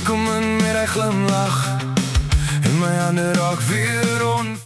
kom in met hy glimlach en my hande raak weer rond.